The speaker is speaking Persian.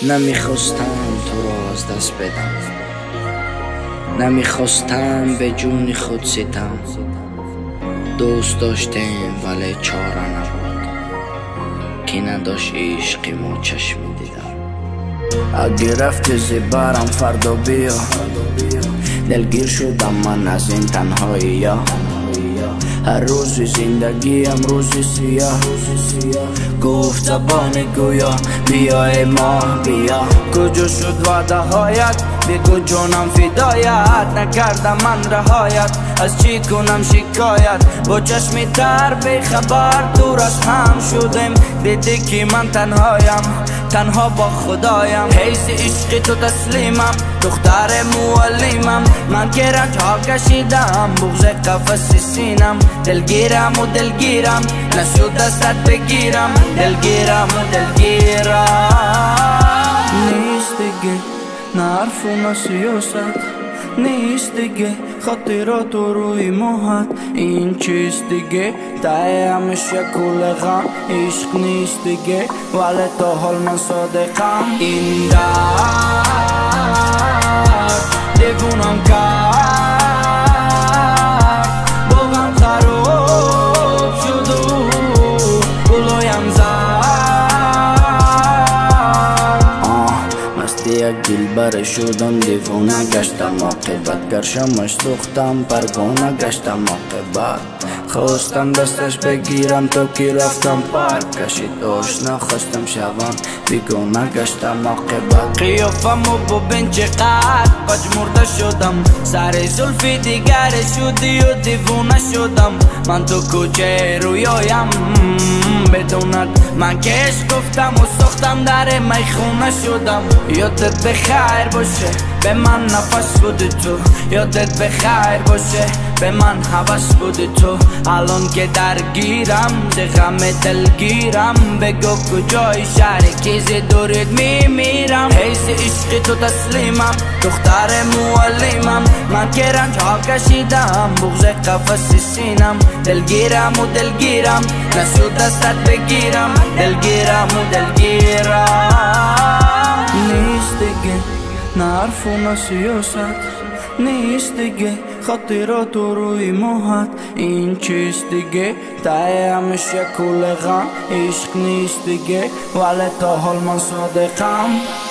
نمیخواستم تو را از دست بدم، نمیخواستم به جون خود ستم. دوست داشتیم ولی چاره نبود، که نداشت عشقی ما چشمی دیدم. اگه رفتی زبرم فردا بیا، دلگیر شدم من از این تنهایی. هر روز زندگیم روزی سیاه، گفت زبان گویا بیا ای ماه بیا. کجا شد وعده هایت؟ بگو جانم فدایت. نکردم من رهایت، از چی کنم شکایت؟ با چشمی تر بی خبر دور از هم شدیم. دیدی که من تنهایم، تنها با خدایم. حیث عشق تو تسلیمم، دختر معلمم. من که رنج ها کشیدم، بغض قفس سینم. دلگیرم و دلگیرم، نشد دستت بگیرم. دلگیرم و دلگیرم. نیست دیگه نه حرف و نه سیاست، نیست دیگه خاطرات و روی موهات. این چیست دیگه ته همیشه کل غم. عشق نیست دیگه ولی تا حال من صادقم. این درد دیوونم کرد، با غم خراب شد و گلویم زد. مستی یک دلبر شدم، دیوانه گشتم عاقبت. گرشمش دوختم پروانه گشتم عاقبت. خواستم دستش بگیرم تا که رفتم پارک کشید آشنا. خواستم شوم بیگانه گشتم عاقبت. قیافمو ببین چقدر پژمرده شدم، سر زلفی دیگر شدی و دیوانه شدم. من تو کوچه رویایم بدونت، من که عشق گفتم و ساختم در میخونه شدم. یادت بخیر باشه به من نفس بودی تو، یادت بخیر باشه به من حوث بودی تو. الان که درگیرم ز غم دلگیرم، بگو کجای شهر که ز دورت میمیرم. حیث عشق تو تسلیمم، دختر معلمم. من که رنج ها کشیدم، بغض قفس سینم. دلگیرم و دلگیرم، نشد دستت بگیرم. دلگیرم و دلگیرم. نیست دیگه نه حرف و نه سیاست، نیست دیگه خاطرات و روی موهات. این چیست دیگه ته همیشه کل غم. عشق نیست دیگه ولی تا حال من صادقم.